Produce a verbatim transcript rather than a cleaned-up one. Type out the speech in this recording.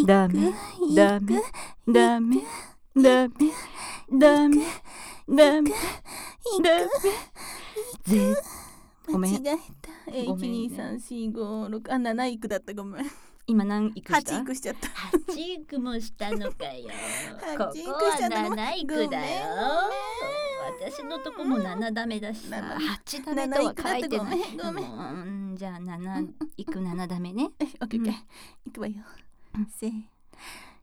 ダメダメダメダメダメダメダメぜごめん間違えた。えごめんねいちにさんしごろくあなないくだったごめん。 今何いくした？ はちいくしちゃった。 はちいくもしたのかよ。こはちいくこはしちゃったなないくだよ。 ごめんごめん私のとこもななダメだしさ。 ななはちダメとは書いてない。 なないくだったごめんごめんうんじゃあなないくななダメね。 えオッケーオッケーうんいくわよ。 うんせー